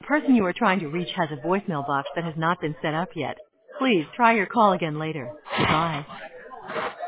person you are trying to reach has a voicemail box that has not been set up yet. Please try your call again later. Goodbye.